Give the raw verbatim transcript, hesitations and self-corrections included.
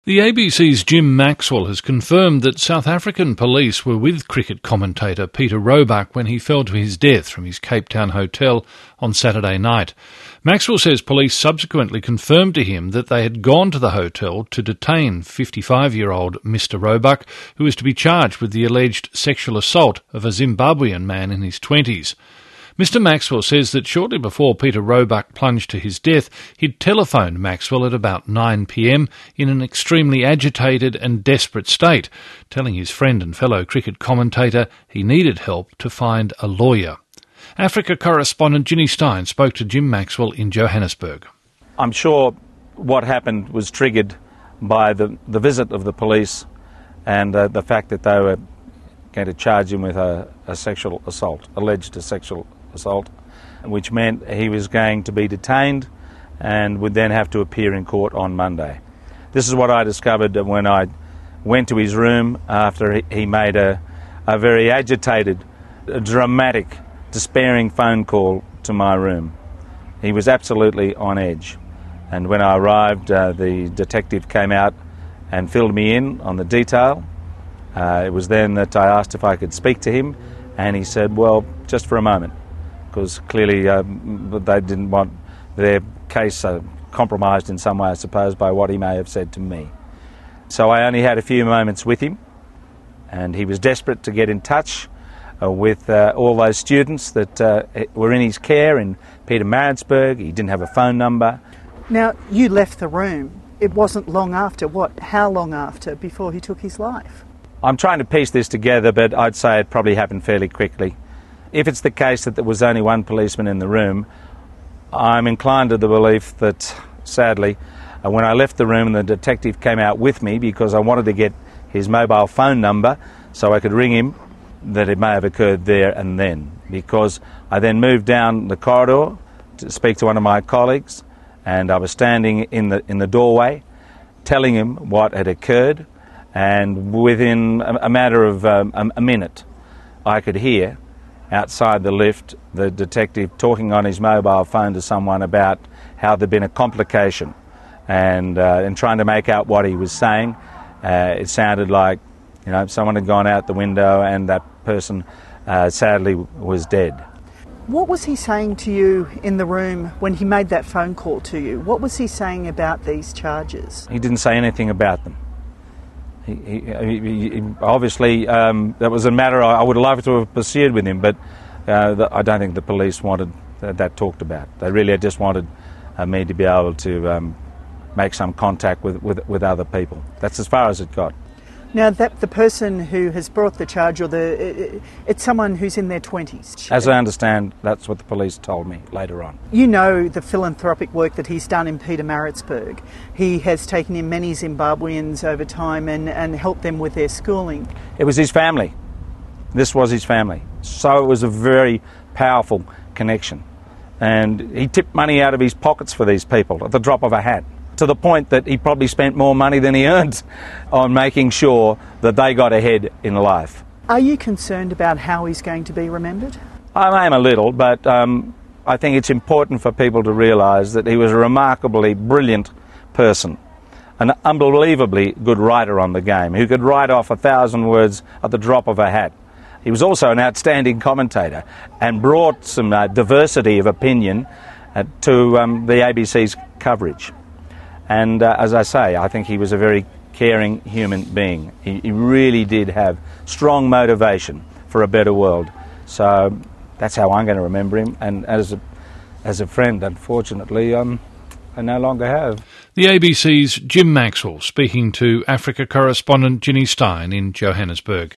The A B C's Jim Maxwell has confirmed that South African police were with cricket commentator Peter Roebuck when he fell to his death from his Cape Town hotel on Saturday night. Maxwell says police subsequently confirmed to him that they had gone to the hotel to detain fifty-five-year-old Mister Roebuck, who is to be charged with the alleged sexual assault of a Zimbabwean man in his twenties. Mister Maxwell says that shortly before Peter Roebuck plunged to his death, he'd telephoned Maxwell at about nine p m in an extremely agitated and desperate state, telling his friend and fellow cricket commentator he needed help to find a lawyer. Africa correspondent Ginny Stein spoke to Jim Maxwell in Johannesburg. I'm sure what happened was triggered by the, the visit of the police and uh, the fact that they were going to charge him with a, a sexual assault, alleged a sexual assault, which meant he was going to be detained and would then have to appear in court on Monday. This is what I discovered when I went to his room after he made a, a very agitated, a dramatic, despairing phone call to my room. He was absolutely on edge. And when I arrived, uh, the detective came out and filled me in on the detail. Uh, it was then that I asked if I could speak to him, and he said, well, just for a moment, because clearly um, they didn't want their case uh, compromised in some way, I suppose, by what he may have said to me. So I only had a few moments with him, and he was desperate to get in touch uh, with uh, all those students that uh, were in his care in Pietermaritzburg. He didn't have a phone number. Now, you left the room. It wasn't long after. What? How long after before he took his life? I'm trying to piece this together, but I'd say it probably happened fairly quickly. If it's the case that there was only one policeman in the room, I'm inclined to the belief that, sadly, uh, when I left the room and the detective came out with me because I wanted to get his mobile phone number so I could ring him, that it may have occurred there and then. Because I then moved down the corridor to speak to one of my colleagues, and I was standing in the, in the doorway telling him what had occurred. And within a matter of um, a minute, I could hear outside the lift the detective talking on his mobile phone to someone about how there'd been a complication, and uh, and trying to make out what he was saying. Uh, it sounded like, you know, someone had gone out the window and that person uh, sadly was dead. What was he saying to you in the room when he made that phone call to you? What was he saying about these charges? He didn't say anything about them. He, he, he, he, obviously, um, that was a matter I would love to have pursued with him, but uh, the, I don't think the police wanted that, that talked about. They really just wanted uh, me to be able to um, make some contact with, with, with other people. That's as far as it got. Now, that the person who has brought the charge, or the it's someone who's in their twenties. As I understand, that's what the police told me later on. You know the philanthropic work that he's done in Pietermaritzburg. He has taken in many Zimbabweans over time and, and helped them with their schooling. It was his family. This was his family. So it was a very powerful connection. And he tipped money out of his pockets for these people at the drop of a hat, to the point that he probably spent more money than he earned on making sure that they got ahead in life. Are you concerned about how he's going to be remembered? I am a little, but um, I think it's important for people to realise that he was a remarkably brilliant person, an unbelievably good writer on the game, who could write off a thousand words at the drop of a hat. He was also an outstanding commentator and brought some uh, diversity of opinion uh, to um, the A B C's coverage. And uh, as I say, I think he was a very caring human being. He, he really did have strong motivation for a better world. So that's how I'm going to remember him. And as a, as a friend, unfortunately, um, I no longer have. The A B C's Jim Maxwell speaking to Africa correspondent Ginny Stein in Johannesburg.